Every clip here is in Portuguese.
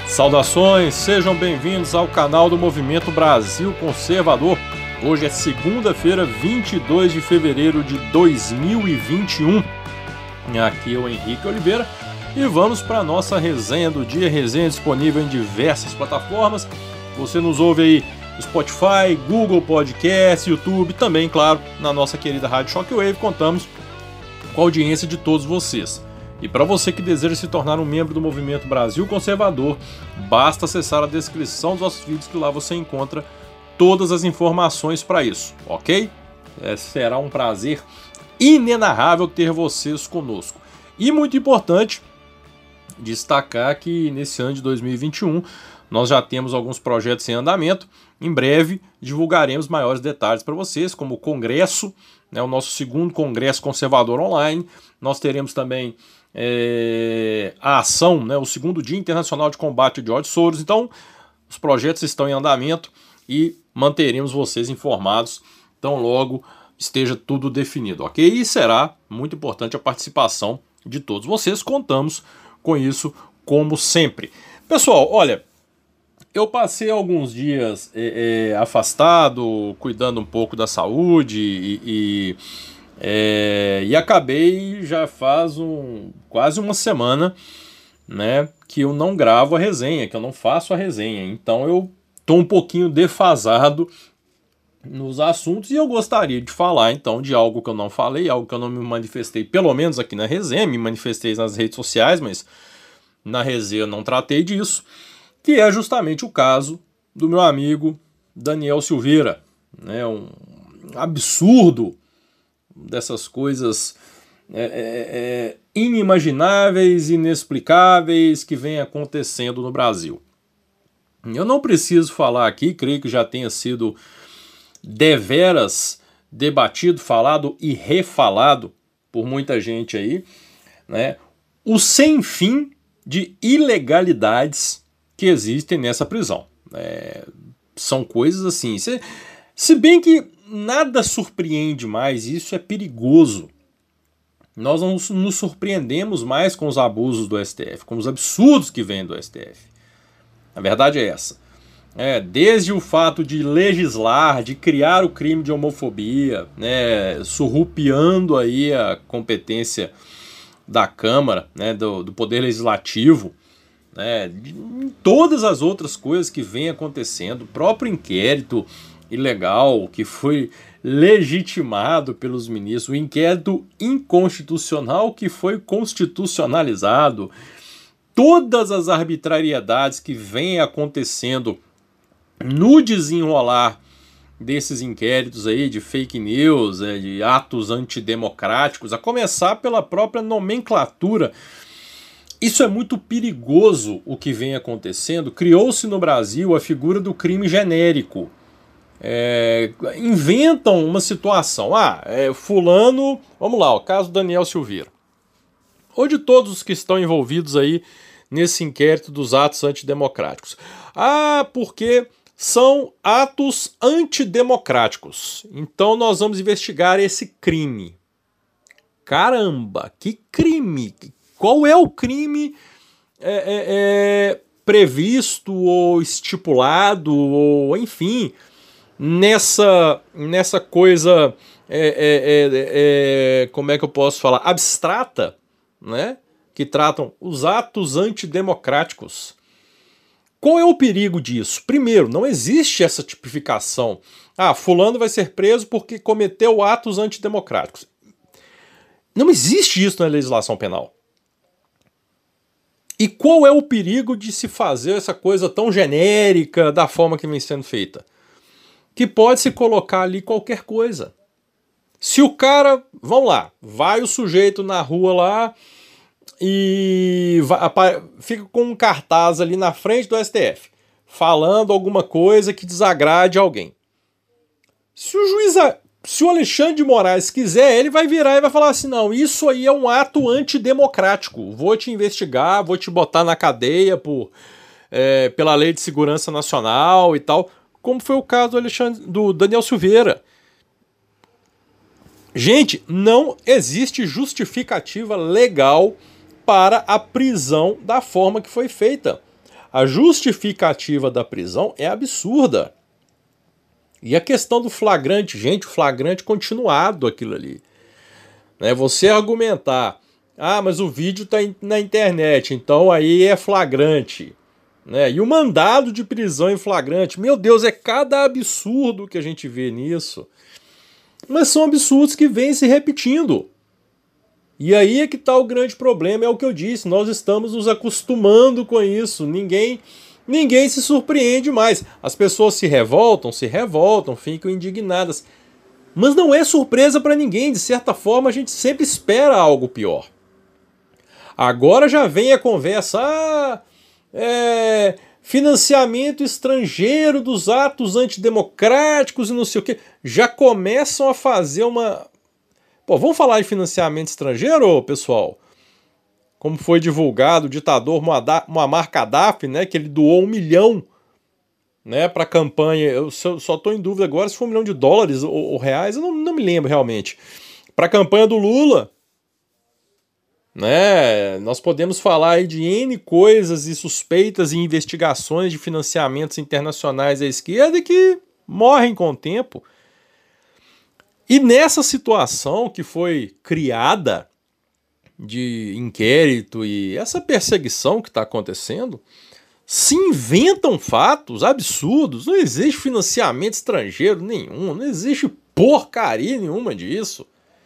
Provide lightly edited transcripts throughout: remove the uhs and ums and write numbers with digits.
Saudações, sejam bem-vindos ao canal do Movimento Brasil Conservador. Hoje é segunda-feira, 22 de fevereiro de 2021. Aqui é o Henrique Oliveira e vamos para a nossa resenha do dia, resenha disponível em diversas plataformas. Você nos ouve aí no Spotify, Google Podcast, YouTube, também, claro, na nossa querida Rádio Shockwave. Contamos com a audiência de todos vocês. E para você que deseja se tornar um membro do Movimento Brasil Conservador, basta acessar a descrição dos nossos vídeos que lá você encontra todas as informações para isso, ok? Será um prazer inenarrável ter vocês conosco. E muito importante destacar que nesse ano de 2021 nós já temos alguns projetos em andamento. Em breve divulgaremos maiores detalhes para vocês, como o Congresso, o nosso segundo Congresso Conservador Online. Nós teremos também a ação, o segundo Dia Internacional de Combate ao George Soros. Então, os projetos estão em andamento e manteremos vocês informados tão logo esteja tudo definido, ok? E será muito importante a participação de todos vocês. Contamos com isso como sempre. Pessoal, olha, eu passei alguns dias afastado, cuidando um pouco da saúde e acabei já faz quase uma semana, que eu não gravo a resenha, que eu não faço a resenha. Então eu estou um pouquinho defasado nos assuntos e eu gostaria de falar então de algo que eu não falei, algo que eu não me manifestei, pelo menos aqui na resenha. Me manifestei nas redes sociais, mas na resenha eu não tratei disso, que é justamente o caso do meu amigo Daniel Silveira, um absurdo dessas coisas inimagináveis, inexplicáveis que vem acontecendo no Brasil. Eu não preciso falar aqui, creio que já tenha sido deveras debatido, falado e refalado por muita gente aí, o sem fim de ilegalidades que existem nessa prisão. São coisas assim, se bem que nada surpreende mais, isso é perigoso. Nós não nos surpreendemos mais com os abusos do STF, com os absurdos que vêm do STF. A verdade é essa. Desde o fato de legislar, de criar o crime de homofobia, surrupiando aí a competência da Câmara, do Poder Legislativo, de todas as outras coisas que vêm acontecendo, o próprio inquérito ilegal que foi legitimado pelos ministros, o inquérito inconstitucional que foi constitucionalizado, todas as arbitrariedades que vêm acontecendo no desenrolar desses inquéritos aí de fake news, de atos antidemocráticos, a começar pela própria nomenclatura. Isso é muito perigoso o que vem acontecendo. Criou-se no Brasil a figura do crime genérico. Inventam uma situação. Fulano, vamos lá, o caso do Daniel Silveira. Ou de todos os que estão envolvidos aí nesse inquérito dos atos antidemocráticos. Porque são atos antidemocráticos. Então nós vamos investigar esse crime. Caramba, que crime! Qual é o crime previsto ou estipulado, ou enfim, nessa coisa, como é que eu posso falar, abstrata, que tratam os atos antidemocráticos? Qual é o perigo disso? Primeiro, não existe essa tipificação. Fulano vai ser preso porque cometeu atos antidemocráticos. Não existe isso na legislação penal. E qual é o perigo de se fazer essa coisa tão genérica da forma que vem sendo feita? Que pode se colocar ali qualquer coisa. Se o cara, vamos lá, vai o sujeito na rua lá e fica com um cartaz ali na frente do STF, falando alguma coisa que desagrade alguém. Se o Alexandre de Moraes quiser, ele vai virar e vai falar assim: não, isso aí é um ato antidemocrático, vou te investigar, vou te botar na cadeia pela Lei de Segurança Nacional e tal, como foi o caso do Daniel Silveira. Gente, não existe justificativa legal para a prisão da forma que foi feita. A justificativa da prisão é absurda. E a questão do flagrante, gente, o flagrante continuado aquilo ali. Né? Você argumentar, mas o vídeo está na internet, então aí é flagrante. Né? E o mandado de prisão em flagrante, meu Deus, é cada absurdo que a gente vê nisso. Mas são absurdos que vêm se repetindo. E aí é que está o grande problema, é o que eu disse, nós estamos nos acostumando com isso, ninguém se surpreende mais. As pessoas se revoltam, ficam indignadas. Mas não é surpresa para ninguém, de certa forma a gente sempre espera algo pior. Agora já vem a conversa, financiamento estrangeiro dos atos antidemocráticos e não sei o quê. Já começam a fazer uma... Pô, vamos falar de financiamento estrangeiro, pessoal? Como foi divulgado, o ditador Muammar Gaddafi, né, que ele doou 1 milhão, né, para a campanha. Eu só estou em dúvida agora se foi $1 milhão ou reais, eu não me lembro realmente. Para a campanha do Lula. Né, nós podemos falar aí de N coisas e suspeitas e investigações de financiamentos internacionais à esquerda que morrem com o tempo. E nessa situação que foi criada de inquérito e essa perseguição que está acontecendo, se inventam fatos absurdos. Não existe financiamento estrangeiro nenhum, não existe porcaria nenhuma disso.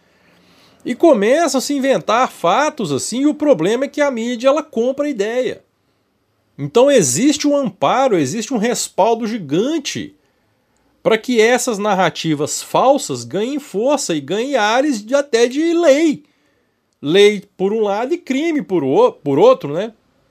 E começam a se inventar fatos assim, e o problema é que a mídia ela compra a ideia. Então existe um amparo, existe um respaldo gigante para que essas narrativas falsas ganhem força e ganhem ares até de lei. Lei por um lado e crime por outro, né?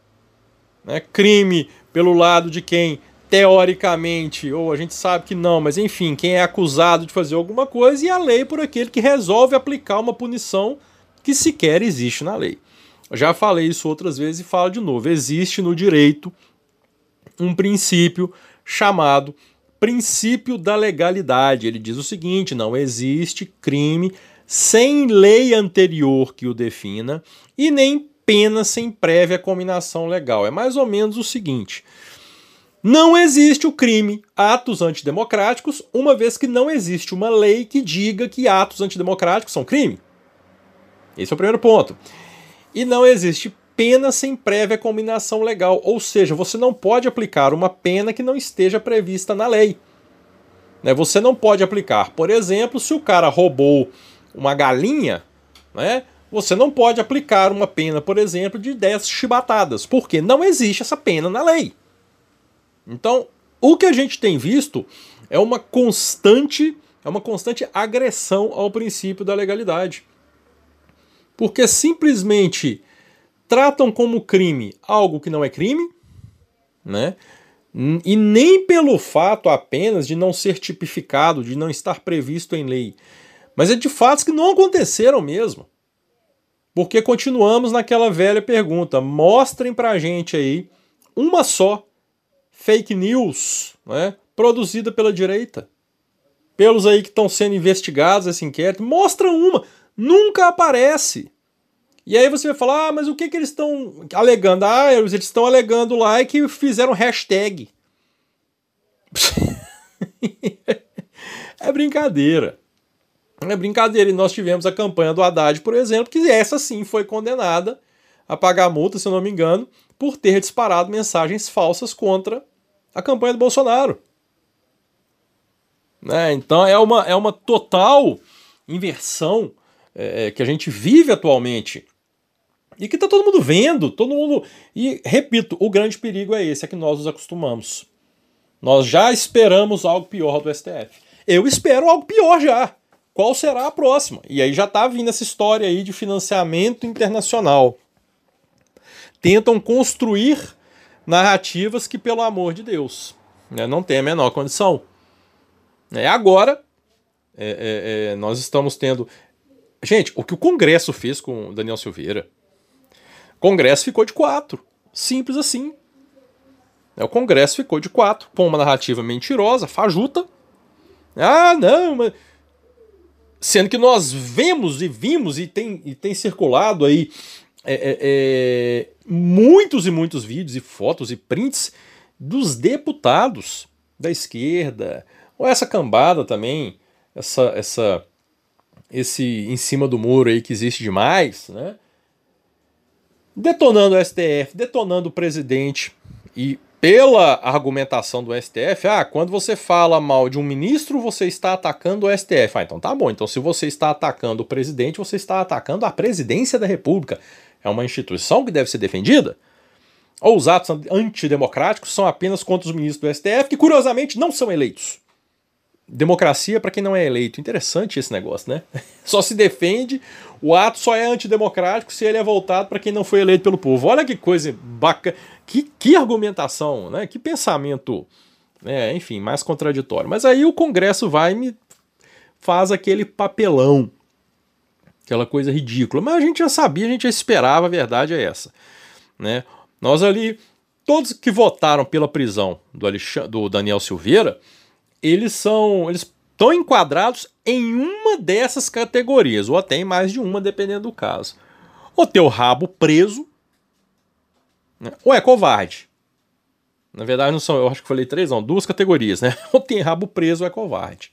Crime pelo lado de quem, teoricamente, ou a gente sabe que não, mas enfim, quem é acusado de fazer alguma coisa, e a lei por aquele que resolve aplicar uma punição que sequer existe na lei. Eu já falei isso outras vezes e falo de novo. Existe no direito um princípio chamado princípio da legalidade. Ele diz o seguinte: não existe crime sem lei anterior que o defina e nem pena sem prévia cominação legal. É mais ou menos o seguinte: não existe o crime atos antidemocráticos, uma vez que não existe uma lei que diga que atos antidemocráticos são crime. Esse é o primeiro ponto. E não existe pena sem prévia cominação legal, ou seja, você não pode aplicar uma pena que não esteja prevista na lei. Você não pode aplicar, por exemplo, se o cara roubou uma galinha, né, você não pode aplicar uma pena, por exemplo, de 10 chibatadas, porque não existe essa pena na lei. Então, o que a gente tem visto é uma constante agressão ao princípio da legalidade. Porque simplesmente tratam como crime algo que não é crime, né? E nem pelo fato apenas de não ser tipificado, de não estar previsto em lei, mas é de fatos que não aconteceram mesmo. Porque continuamos naquela velha pergunta: mostrem pra gente aí uma só fake news, né, produzida pela direita, pelos aí que estão sendo investigados esse inquérito. Mostra uma, nunca aparece. E aí você vai falar: mas o que eles estão alegando? Eles estão alegando lá que fizeram hashtag. É brincadeira. É brincadeira. E nós tivemos a campanha do Haddad, por exemplo, que essa sim foi condenada a pagar multa, se eu não me engano, por ter disparado mensagens falsas contra a campanha do Bolsonaro. Então é uma total inversão que a gente vive atualmente. E que tá todo mundo vendo, todo mundo... E, repito, o grande perigo é esse, é que nós nos acostumamos. Nós já esperamos algo pior do STF. Eu espero algo pior já. Qual será a próxima? E aí já tá vindo essa história aí de financiamento internacional. Tentam construir narrativas que, pelo amor de Deus, não tem a menor condição. Agora, nós estamos tendo... Gente, o que o Congresso fez com o Daniel Silveira... O Congresso ficou de 4. Simples assim. O Congresso ficou de 4. Com uma narrativa mentirosa, fajuta. Não, mas... Sendo que nós vimos e tem circulado aí muitos e muitos vídeos e fotos e prints dos deputados da esquerda, ou essa cambada também, esse em cima do muro aí que existe demais, né? Detonando o STF, detonando o presidente. E pela argumentação do STF, quando você fala mal de um ministro, você está atacando o STF. Então tá bom, então se você está atacando o presidente, você está atacando a presidência da República. É uma instituição que deve ser defendida? Ou os atos antidemocráticos são apenas contra os ministros do STF, que curiosamente não são eleitos? Democracia para quem não é eleito. Interessante esse negócio, né? Só se defende, o ato só é antidemocrático se ele é voltado para quem não foi eleito pelo povo. Olha que coisa bacana, que argumentação, né? Que pensamento, né? Enfim, mais contraditório. Mas aí o Congresso vai e me faz aquele papelão, aquela coisa ridícula. Mas a gente já sabia, a gente já esperava, a verdade é essa, né? Nós ali, todos que votaram pela prisão do Daniel Silveira, eles estão enquadrados em uma dessas categorias, ou até em mais de uma, dependendo do caso. Ou ter o rabo preso, né? Ou é covarde. Na verdade, não são, eu acho que falei 3, não, 2 categorias, né? Ou tem rabo preso ou é covarde.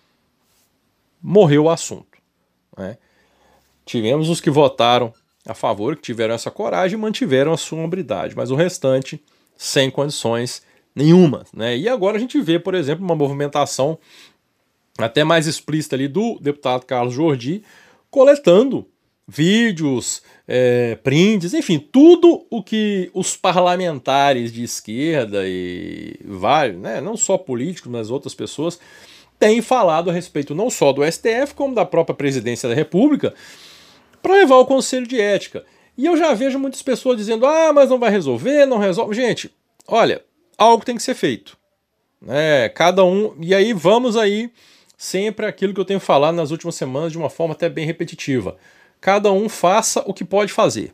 Morreu o assunto, né? Tivemos os que votaram a favor, que tiveram essa coragem e mantiveram a sua hombridade, mas o restante, sem condições nenhuma, né? E agora a gente vê, por exemplo, uma movimentação até mais explícita ali do deputado Carlos Jordi, coletando vídeos, prints, enfim, tudo o que os parlamentares de esquerda e vários, né, não só políticos, mas outras pessoas, têm falado a respeito não só do STF, como da própria presidência da República, para levar ao Conselho de Ética. E eu já vejo muitas pessoas dizendo, mas não vai resolver, não resolve. Gente, olha, algo tem que ser feito, né? Cada um, e aí vamos aí sempre aquilo que eu tenho falado nas últimas semanas de uma forma até bem repetitiva. Cada um faça o que pode fazer,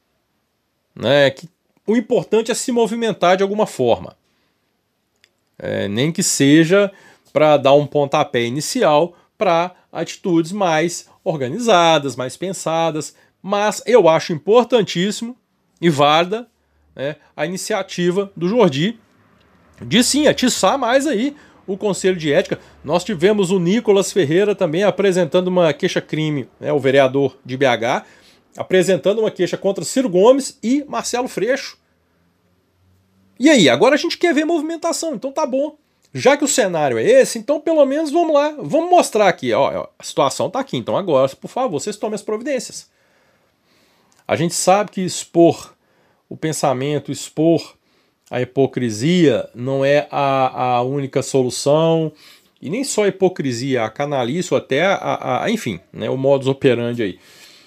né? O importante é se movimentar de alguma forma, nem que seja para dar um pontapé inicial para atitudes mais organizadas, mais pensadas, mas eu acho importantíssimo e válida, né, a iniciativa do Jordi de sim atiçar mais aí o Conselho de Ética. Nós tivemos o Nicolas Ferreira também apresentando uma queixa-crime, né, o vereador de BH, apresentando uma queixa contra Ciro Gomes e Marcelo Freixo. E aí, agora a gente quer ver movimentação, então tá bom. Já que o cenário é esse, então pelo menos vamos lá, vamos mostrar aqui, ó, a situação tá aqui, então agora, por favor, vocês tomem as providências. A gente sabe que expor o pensamento, expor a hipocrisia não é a única solução, e nem só a hipocrisia, a canalice, ou até enfim, né, o modus operandi aí.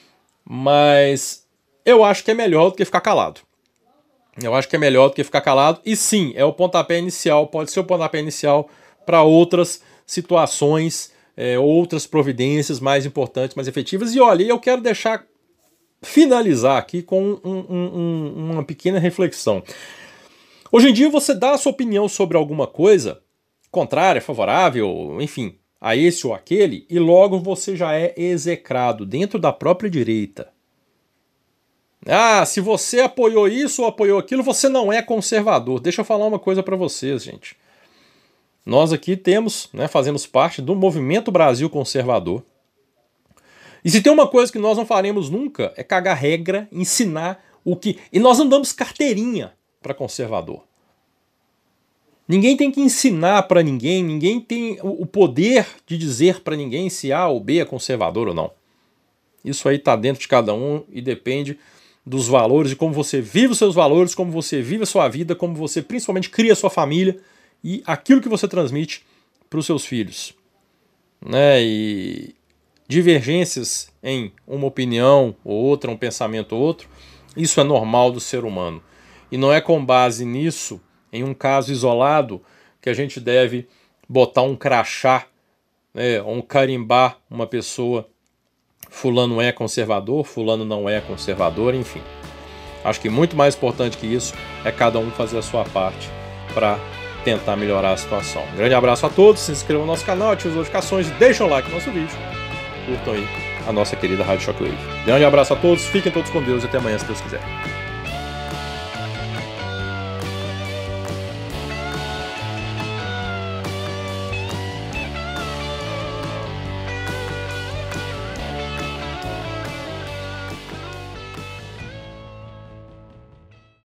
Mas eu acho que é melhor do que ficar calado. Eu acho que é melhor do que ficar calado. E sim, é o pontapé inicial, pode ser o pontapé inicial para outras situações, outras providências mais importantes, mais efetivas. E olha, eu quero finalizar aqui com uma pequena reflexão. Hoje em dia você dá a sua opinião sobre alguma coisa, contrária, favorável, enfim, a esse ou aquele, e logo você já é execrado dentro da própria direita. Se você apoiou isso ou apoiou aquilo, você não é conservador. Deixa eu falar uma coisa para vocês, gente. Nós aqui fazemos parte do Movimento Brasil Conservador. E se tem uma coisa que nós não faremos nunca, é cagar regra, ensinar o que... E nós não damos carteirinha para conservador. Ninguém tem que ensinar para ninguém, ninguém tem o poder de dizer para ninguém se A ou B é conservador ou não. Isso aí está dentro de cada um e depende dos valores, de como você vive os seus valores, como você vive a sua vida, como você principalmente cria a sua família e aquilo que você transmite para os seus filhos. Né? E divergências em uma opinião ou outra, um pensamento ou outro, isso é normal do ser humano. E não é com base nisso, em um caso isolado, que a gente deve botar um crachá, ou carimbar uma pessoa. Fulano é conservador, fulano não é conservador, enfim. Acho que muito mais importante que isso é cada um fazer a sua parte para tentar melhorar a situação. Um grande abraço a todos, se inscrevam no nosso canal, ativem as notificações, deixem o like no nosso vídeo, curtam aí a nossa querida Rádio Shockwave. Grande abraço a todos, fiquem todos com Deus e até amanhã, se Deus quiser.